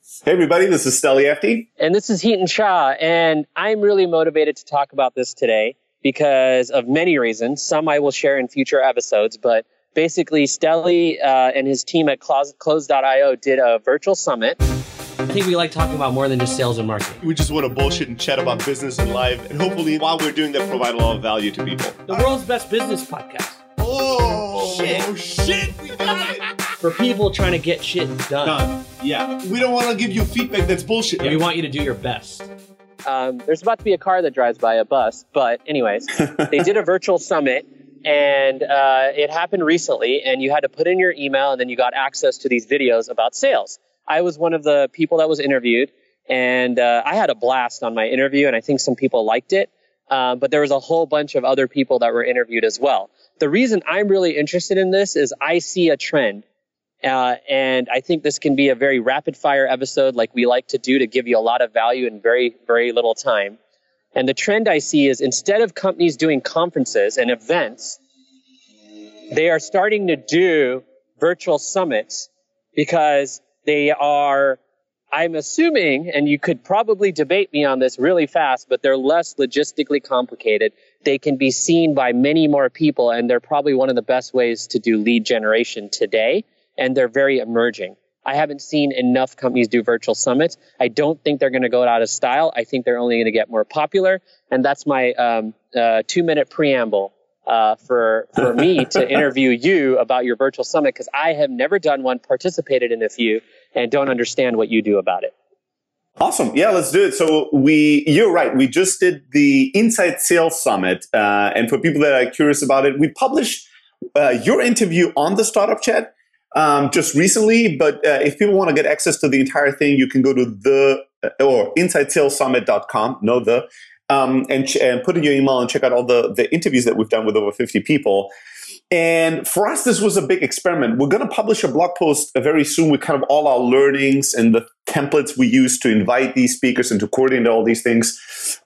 Hey everybody, this is Steli Efti. And this is Heaton Shah, and I'm really motivated to talk about this today because of many reasons. Some I will share in future episodes, but basically Steli and his team at Close.io did a virtual summit. I think we like talking about more than just sales and marketing. We just want to bullshit and chat about business and life, and hopefully while we're doing that, provide a lot of value to people. The world's best business podcast. Oh, shit, we got it. For people trying to get shit done. Yeah. We don't want to give you feedback that's bullshit. We want you to do your best. There's about to be a car that drives by a bus, but anyways, they did a virtual summit, and it happened recently, and you had to put in your email, and then you got access to these videos about sales. I was one of the people that was interviewed, and I had a blast on my interview, and I think some people liked it, but there was a whole bunch of other people that were interviewed as well. The reason I'm really interested in this is I see a trend. And I think this can be a very rapid fire episode like we like to do to give you a lot of value in very, very little time. And the trend I see is instead of companies doing conferences and events, they are starting to do virtual summits because they are, I'm assuming, and you could probably debate me on this really fast, but they're less logistically complicated. They can be seen by many more people, and they're probably one of the best ways to do lead generation today. And they're very emerging. I haven't seen enough companies do virtual summits. I don't think they're going to go out of style. I think they're only going to get more popular. And that's my 2-minute preamble for me to interview you about your virtual summit, because I have never done one, participated in a few, and don't understand what you do about it. Awesome. Yeah, let's do it. So you're right. We just did the Inside Sales Summit. And for people that are curious about it, we published your interview on the Startup Chat just recently, but if people want to get access to the entire thing, you can go to InsideSalesSummit.com, and put in your email and check out all the interviews that we've done with over 50 people. And for us, this was a big experiment. We're going to publish a blog post very soon with kind of all our learnings and the templates we use to invite these speakers and to coordinate all these things.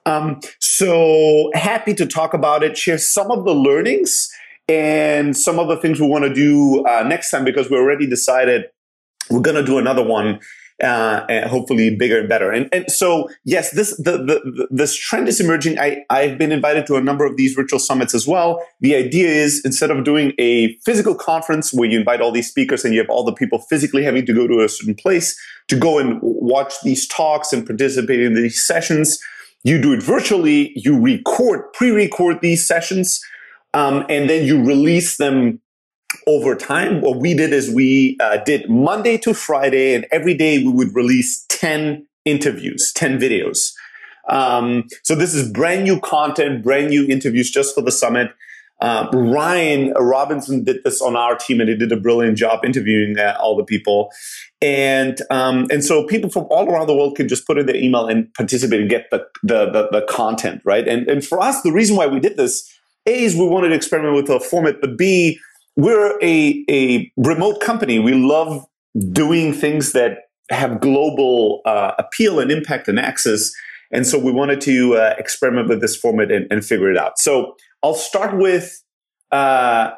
So happy to talk about it, share some of the learnings and some of the things we want to do next time, because we already decided we're going to do another one, and hopefully bigger and better. And so, yes, this trend is emerging. I've been invited to a number of these virtual summits as well. The idea is, instead of doing a physical conference where you invite all these speakers and you have all the people physically having to go to a certain place to go and watch these talks and participate in these sessions, you do it virtually. You pre-record these sessions. And then you release them over time. What we did is we did Monday to Friday, and every day we would release 10 interviews, 10 videos. So this is brand new content, brand new interviews just for the summit. Ryan Robinson did this on our team, and he did a brilliant job interviewing all the people. And so people from all around the world could just put in their email and participate and get the content, right? And for us, the reason why we did this, A, is we wanted to experiment with a format, but B, we're a remote company. We love doing things that have global appeal and impact and access. And so we wanted to experiment with this format and figure it out. So I'll start with, how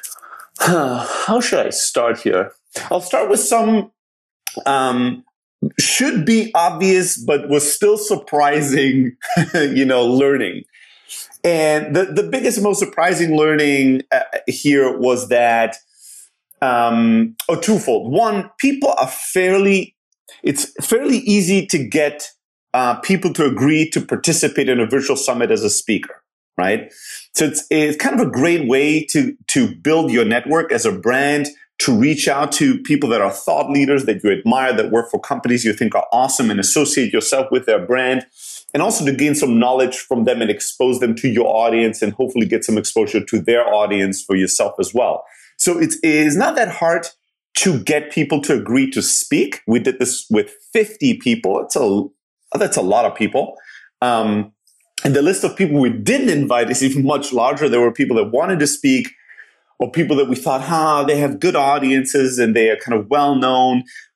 should I start here? I'll start with some should be obvious, but was still surprising, learning. And the biggest, most surprising learning here was that, twofold. One, people are it's fairly easy to get people to agree to participate in a virtual summit as a speaker, right? So it's kind of a great way to build your network as a brand, to reach out to people that are thought leaders that you admire, that work for companies you think are awesome, and associate yourself with their brand. And also to gain some knowledge from them and expose them to your audience, and hopefully get some exposure to their audience for yourself as well. So it is not that hard to get people to agree to speak. We did this with 50 people. That's a lot of people. And the list of people we didn't invite is even much larger. There were people that wanted to speak, or people that we thought, they have good audiences and they are kind of well known,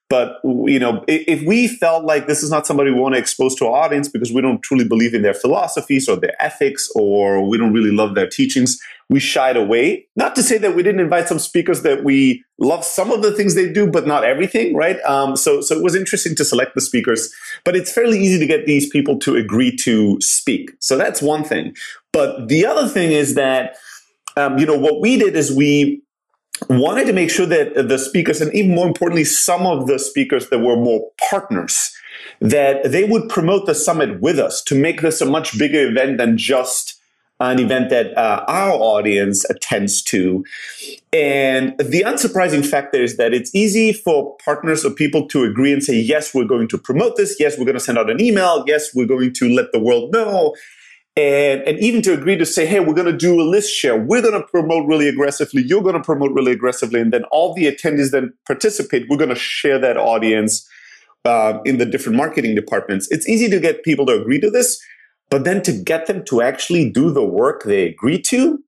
But, if we felt like this is not somebody we want to expose to our audience because we don't truly believe in their philosophies or their ethics, or we don't really love their teachings, we shied away. Not to say that we didn't invite some speakers that we love some of the things they do, but not everything, right? So it was interesting to select the speakers, but it's fairly easy to get these people to agree to speak. So that's one thing. But the other thing is that, what we did is we wanted to make sure that the speakers, and even more importantly, some of the speakers that were more partners, that they would promote the summit with us to make this a much bigger event than just an event that our audience attends to. And the unsurprising factor is that it's easy for partners or people to agree and say, yes, we're going to promote this. Yes, we're going to send out an email. Yes, we're going to let the world know. And even to agree to say, hey, we're going to do a list share. We're going to promote really aggressively. You're going to promote really aggressively. And then all the attendees then participate. We're going to share that audience in the different marketing departments. It's easy to get people to agree to this, but then to get them to actually do the work they agree to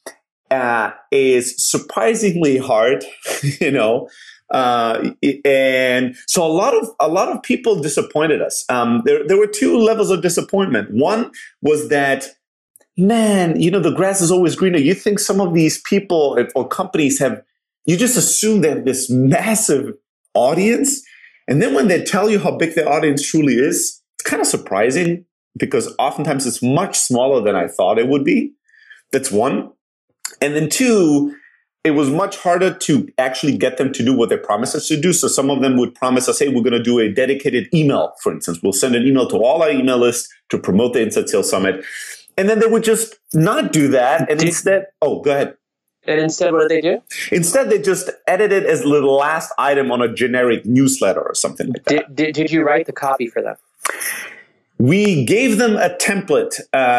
is surprisingly hard, and so a lot of people disappointed us. There were two levels of disappointment. One was that, man, the grass is always greener. You think some of these people or companies you just assume they have this massive audience. And then when they tell you how big their audience truly is, it's kind of surprising because oftentimes it's much smaller than I thought it would be. That's one. And then two, it was much harder to actually get them to do what they promised us to do. So some of them would promise us, hey, we're going to do a dedicated email, for instance. We'll send an email to all our email lists to promote the Inside Sales Summit. And then they would just not do that. And instead, go ahead. And instead, what did they do? Instead, they just edit it as the last item on a generic newsletter or something like that. Did you write the copy for them? We gave them a template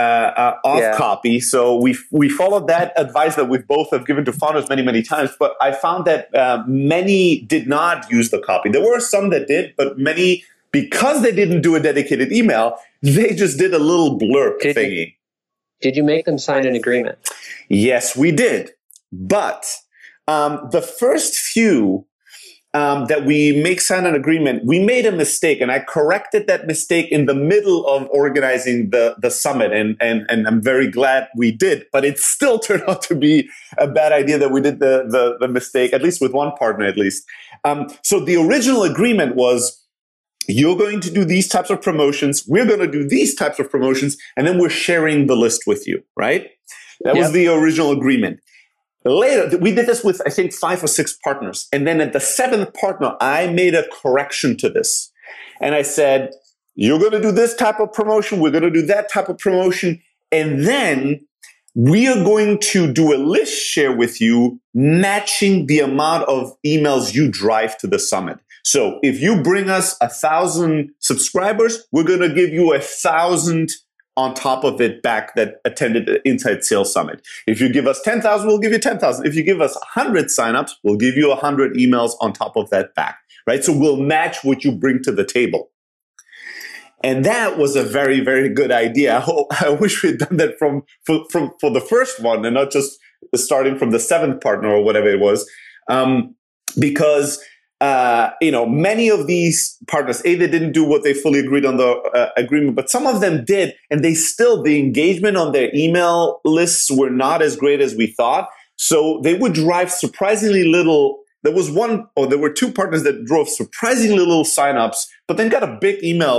copy. So we followed that advice that we both have given to founders many, many times. But I found that many did not use the copy. There were some that did, but many, because they didn't do a dedicated email, they just did a little blurb thingy. Did you make them sign an agreement? Yes, we did. But the first few that we sign an agreement, we made a mistake, and I corrected that mistake in the middle of organizing the summit, and I'm very glad we did. But it still turned out to be a bad idea that we did the mistake, at least with one partner, at least. So the original agreement was, you're going to do these types of promotions, we're going to do these types of promotions, and then we're sharing the list with you, right? That was the original agreement. Later, we did this with, I think, 5 or 6 partners. And then at the 7th partner, I made a correction to this. And I said, you're going to do this type of promotion. We're going to do that type of promotion. And then we are going to do a list share with you, matching the amount of emails you drive to the summit. So if you bring us 1,000 subscribers, we're going to give you 1,000 on top of it back that attended the Inside Sales Summit. If you give us 10,000, we'll give you 10,000. If you give us 100 signups, we'll give you 100 emails on top of that back, right? So we'll match what you bring to the table. And that was a very, very good idea. I wish we'd done that for the first one and not just starting from the 7th partner or whatever it was, because many of these partners, they didn't do what they fully agreed on the agreement, but some of them did, and the engagement on their email lists were not as great as we thought. So they would drive surprisingly little. There were 2 partners that drove surprisingly little signups, but then got a big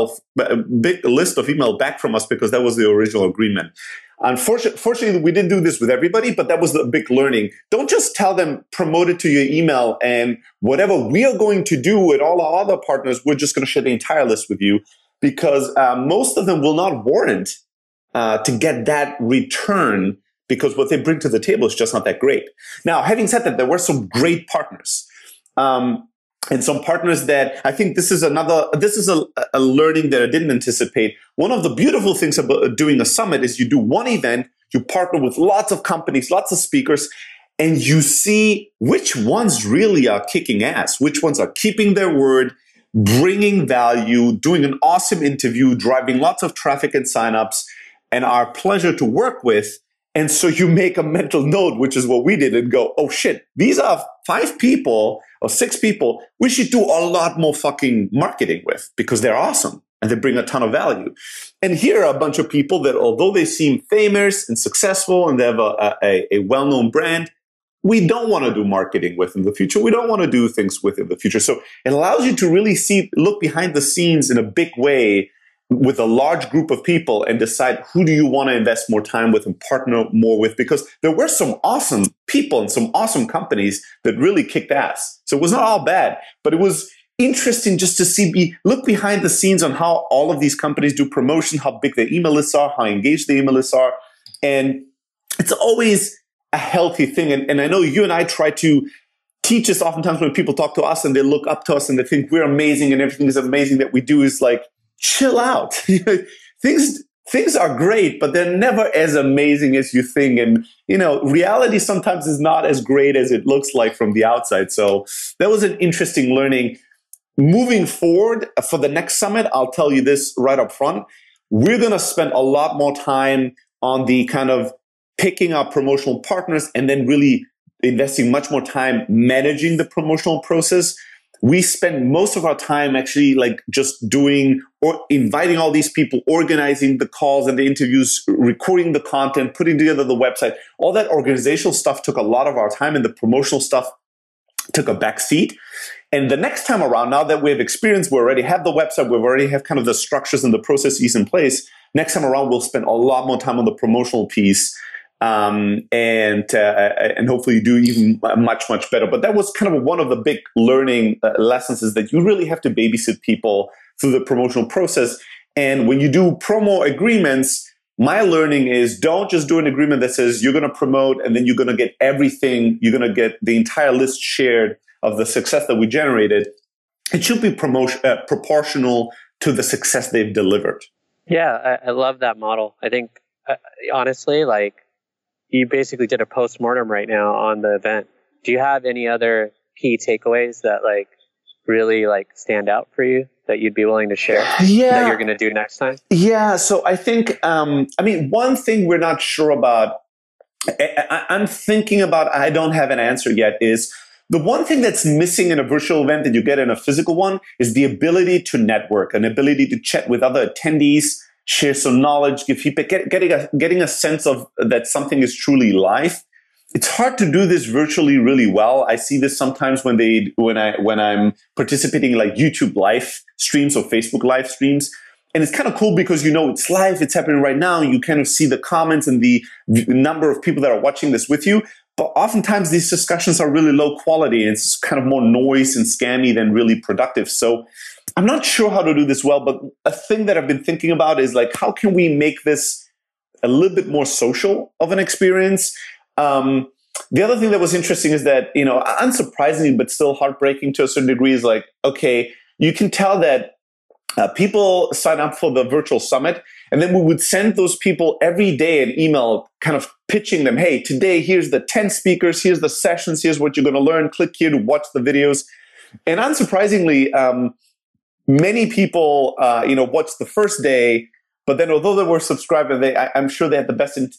list of email back from us because that was the original agreement. Unfortunately, we didn't do this with everybody, but that was the big learning. Don't just tell them, promote it to your email, and whatever we are going to do with all our other partners, we're just going to share the entire list with you, because most of them will not warrant to get that return, because what they bring to the table is just not that great. Now, having said that, there were some great partners. And some partners that I think this is a learning that I didn't anticipate. One of the beautiful things about doing a summit is you do one event, you partner with lots of companies, lots of speakers, and you see which ones really are kicking ass, which ones are keeping their word, bringing value, doing an awesome interview, driving lots of traffic and signups, and are a pleasure to work with. And so you make a mental note, which is what we did, and go, oh shit, these are 5 people or 6 people, we should do a lot more fucking marketing with, because they're awesome and they bring a ton of value. And here are a bunch of people that, although they seem famous and successful and they have a well-known brand, we don't want to do marketing with in the future. We don't want to do things with in the future. So it allows you to really look behind the scenes in a big way with a large group of people and decide who do you want to invest more time with and partner more with, because there were some awesome people and some awesome companies that really kicked ass. So it was not all bad, but it was interesting just to look behind the scenes on how all of these companies do promotion, how big their email lists are, how engaged the email lists are. And it's always a healthy thing. And I know you and I try to teach us oftentimes when people talk to us and they look up to us and they think we're amazing and everything is amazing that we do, is like, chill out. Things are great, but they're never as amazing as you think. And, reality sometimes is not as great as it looks like from the outside. So that was an interesting learning. Moving forward for the next summit, I'll tell you this right up front. We're going to spend a lot more time on the kind of picking our promotional partners and then really investing much more time managing the promotional process. We spend most of our time actually like just doing or inviting all these people, organizing the calls and the interviews, recording the content, putting together the website. All that organizational stuff took a lot of our time, and the promotional stuff took a back seat. And the next time around, now that we have experience, we already have the website, we already have kind of the structures and the processes in place. Next time around, we'll spend a lot more time on the promotional piece. And hopefully you do even much better. But that was kind of one of the big learning lessons, is that you really have to babysit people through the promotional process. And when you do promo agreements, my learning is don't just do an agreement that says you're going to promote and then you're going to get everything, you're going to get the entire list shared of the success that we generated. It should be proportional to the success they've delivered. Yeah, I love that model. I think honestly, like, you basically did a post-mortem right now on the event. Do you have any other key takeaways that like really like stand out for you that you'd be willing to share that you're going to do next time? Yeah. So I think, one thing we're not sure about, I'm thinking about, I don't have an answer yet, is the one thing that's missing in a virtual event that you get in a physical one is the ability to network, an ability to chat with other attendees, share some knowledge, give feedback, getting a sense of that something is truly live. It's hard to do this virtually really well. I see this sometimes when I'm participating in like YouTube live streams or Facebook live streams. And it's kind of cool because, it's live, it's happening right now. You kind of see the comments and the number of people that are watching this with you. But oftentimes these discussions are really low quality, and it's kind of more noise and scammy than really productive. So I'm not sure how to do this well, but a thing that I've been thinking about is like, how can we make this a little bit more social of an experience? The other thing that was interesting is that, unsurprisingly, but still heartbreaking to a certain degree, is like, okay, you can tell that people sign up for the virtual summit, and then we would send those people every day an email kind of pitching them, hey, today, here's the 10 speakers, here's the sessions, here's what you're going to learn, click here to watch the videos. And unsurprisingly, many people, watched the first day, but then although they were subscribed, I'm sure they had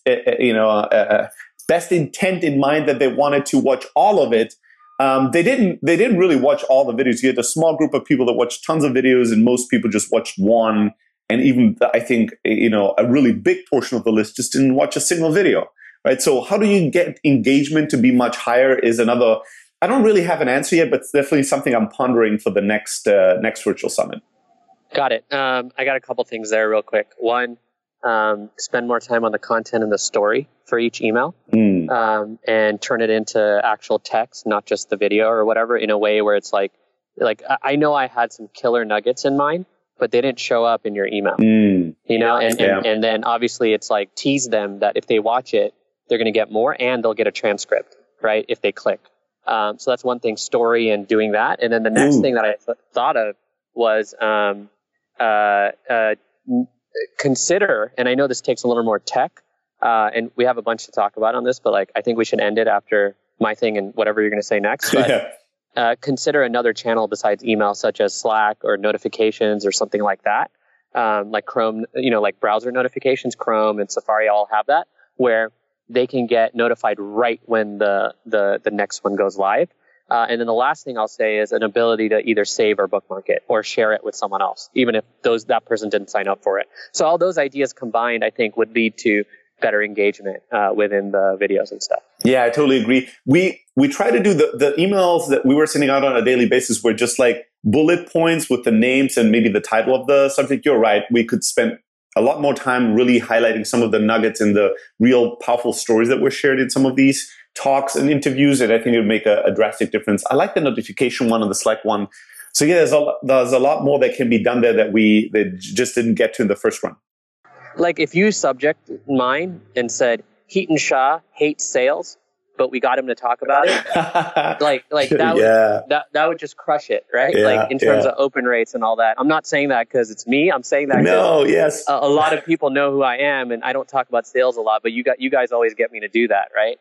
the best intent in mind that they wanted to watch all of it. They didn't really watch all the videos. You had a small group of people that watched tons of videos, and most people just watched one. And even I think, a really big portion of the list just didn't watch a single video, right? So how do you get engagement to be much higher is another. I don't really have an answer yet, but it's definitely something I'm pondering for the next virtual summit. Got it. I got a couple things there real quick. One, spend more time on the content and the story for each email, and turn it into actual text, not just the video or whatever, in a way where it's like I know I had some killer nuggets in mind, but they didn't show up in your email, and then obviously it's like tease them that if they watch it, they're going to get more, and they'll get a transcript, right? If they click. So that's one thing, story and doing that. And then the next thing that I thought of was, consider, and I know this takes a little more tech, and we have a bunch to talk about on this, but like, I think we should end it after my thing and whatever you're going to say next. But consider another channel besides email, such as Slack or notifications or something like that. Like Chrome, like browser notifications, Chrome and Safari all have that, where they can get notified right when the next one goes live. And then the last thing I'll say is an ability to either save or bookmark it or share it with someone else, even if that person didn't sign up for it. So all those ideas combined, I think, would lead to better engagement within the videos and stuff. Yeah, I totally agree. We try to do the emails that we were sending out on a daily basis were just like bullet points with the names and maybe the title of the subject. You're right. We could spend a lot more time really highlighting some of the nuggets and the real powerful stories that were shared in some of these talks and interviews. And I think it would make a drastic difference. I like the notification one and the Slack one. So yeah, there's a lot more that can be done there that just didn't get to in the first run. Like if you subject mine and said, Hiten Shah hates sales, but we got him to talk about it. like that would just crush it, right? Yeah, like in terms of open rates and all that. I'm not saying that because it's me. I'm saying that because a lot of people know who I am, and I don't talk about sales a lot. But you guys always get me to do that, right?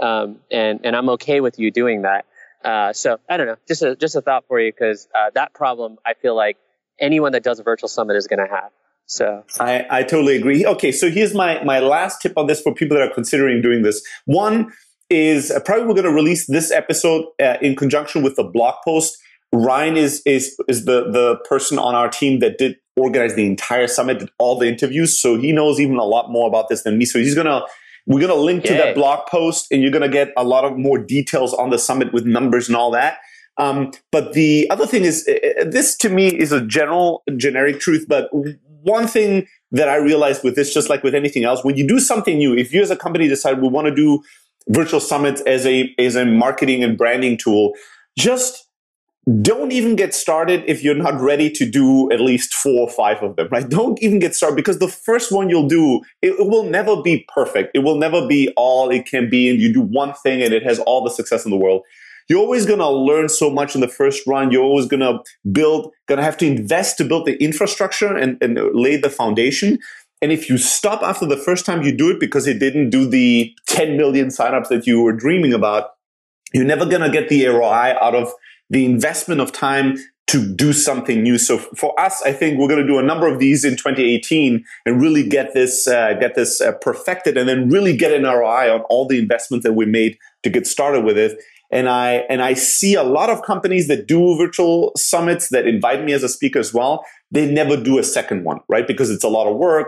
And I'm okay with you doing that. So I don't know, just a thought for you, because that problem I feel like anyone that does a virtual summit is going to have. So I totally agree. Okay, so here's my last tip on this for people that are considering doing this. One is probably we're going to release this episode in conjunction with the blog post. Ryan is the person on our team that did organize the entire summit, did all the interviews, so he knows even a lot more about this than me. So we're gonna link to that blog post, and you're gonna get a lot of more details on the summit with numbers and all that. But the other thing is, this to me is a generic truth, but one thing that I realized with this, just like with anything else, when you do something new, if you as a company decide we want to do virtual summits as a marketing and branding tool, just don't even get started if you're not ready to do at least 4 or 5 of them, right? Don't even get started, because the first one you'll do, it will never be perfect. It will never be all it can be, and you do one thing and it has all the success in the world. You're always going to learn so much in the first run. You're always going to have to invest to build the infrastructure and lay the foundation. And if you stop after the first time you do it because it didn't do the 10 million signups that you were dreaming about, you're never going to get the ROI out of the investment of time to do something new. So for us, I think we're going to do a number of these in 2018 and really get this perfected, and then really get an ROI on all the investments that we made to get started with it. And I see a lot of companies that do virtual summits that invite me as a speaker as well. They never do a second one, right? Because it's a lot of work.